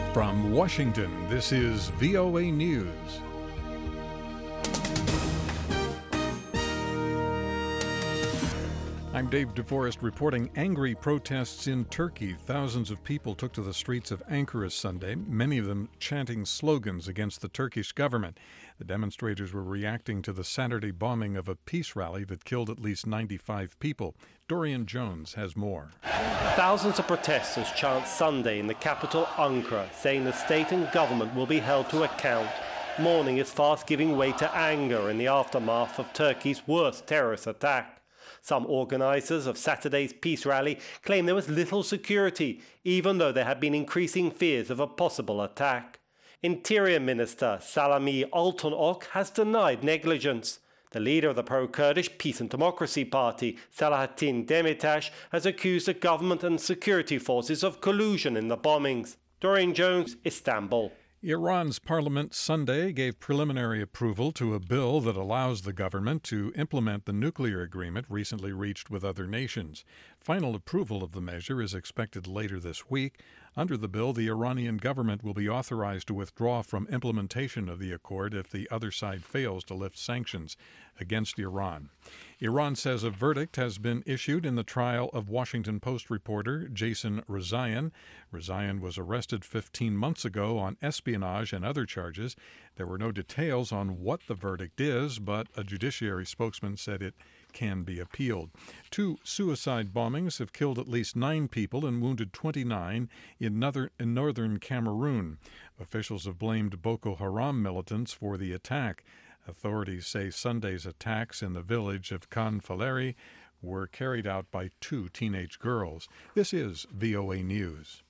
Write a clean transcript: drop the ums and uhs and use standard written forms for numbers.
From Washington, this is VOA News. I'm Dave DeForest reporting angry protests in Turkey. Thousands of people took to the streets of Ankara Sunday, many of them chanting slogans against the Turkish government. The demonstrators were reacting to the Saturday bombing of a peace rally that killed at least 95 people. Dorian Jones has more. Thousands of protesters chant Sunday in the capital Ankara, saying the state and government will be held to account. Mourning is fast giving way to anger in the aftermath of Turkey's worst terrorist attack. Some organisers of Saturday's peace rally claim there was little security, even though there had been increasing fears of a possible attack. Interior Minister Salami Altunok has denied negligence. The leader of the pro-Kurdish Peace and Democracy Party, Selahattin Demirtas, has accused the government and security forces of collusion in the bombings. Dorian Jones, Istanbul. Iran's parliament Sunday gave preliminary approval to a bill that allows the government to implement the nuclear agreement recently reached with other nations. Final approval of the measure is expected later this week. Under the bill, the Iranian government will be authorized to withdraw from implementation of the accord if the other side fails to lift sanctions against Iran. Iran says a verdict has been issued in the trial of Washington Post reporter Jason Rezaian. Rezaian was arrested 15 months ago on espionage and other charges. There were no details on what the verdict is, but a judiciary spokesman said it can be appealed. 2 suicide bombings have killed at least 9 people and wounded 29 in northern Cameroon. Officials have blamed Boko Haram militants for the attack. Authorities say Sunday's attacks in the village of Kanfaleri were carried out by 2 teenage girls. This is VOA News.